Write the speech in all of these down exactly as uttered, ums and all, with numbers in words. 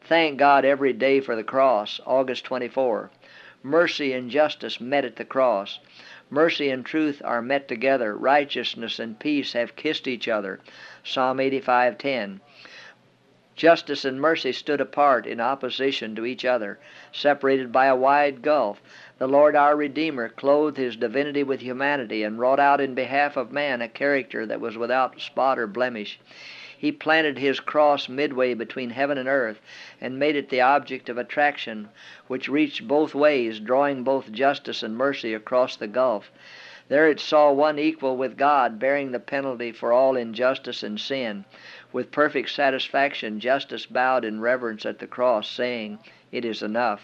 Thank God every day for the cross. August twenty-fourth. Mercy and justice met at the cross. Mercy and truth are met together. Righteousness and peace have kissed each other. Psalm eighty-five ten. Justice and mercy stood apart in opposition to each other, separated by a wide gulf. The Lord our Redeemer clothed his divinity with humanity and wrought out in behalf of man a character that was without spot or blemish. He planted his cross midway between heaven and earth and made it the object of attraction which reached both ways, drawing both justice and mercy across the gulf. There it saw one equal with God, bearing the penalty for all injustice and sin. With perfect satisfaction, justice bowed in reverence at the cross, saying, "It is enough."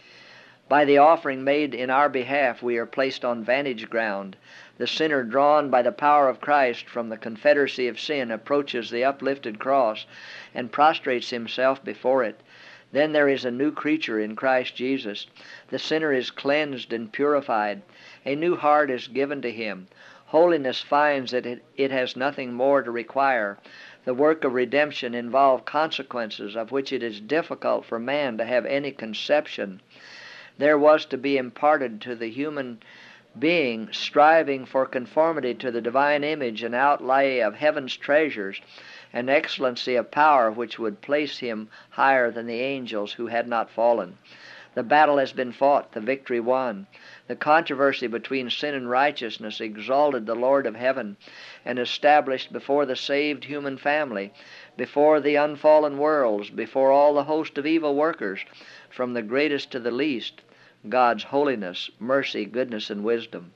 By the offering made in our behalf, we are placed on vantage ground. The sinner, drawn by the power of Christ from the confederacy of sin, approaches the uplifted cross and prostrates himself before it. Then there is a new creature in Christ Jesus. The sinner is cleansed and purified. A new heart is given to him. Holiness finds that it, it has nothing more to require. The work of redemption involved consequences of which it is difficult for man to have any conception. There was to be imparted to the human being, striving for conformity to the divine image, an outlay of heaven's treasures, an excellency of power which would place him higher than the angels who had not fallen. The battle has been fought, the victory won. The controversy between sin and righteousness exalted the Lord of heaven and established before the saved human family, before the unfallen worlds, before all the host of evil workers, from the greatest to the least, God's holiness, mercy, goodness, and wisdom.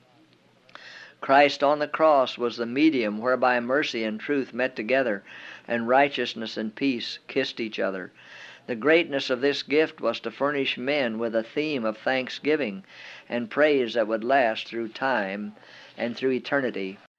Christ on the cross was the medium whereby mercy and truth met together, and righteousness and peace kissed each other. The greatness of this gift was to furnish men with a theme of thanksgiving and praise that would last through time and through eternity.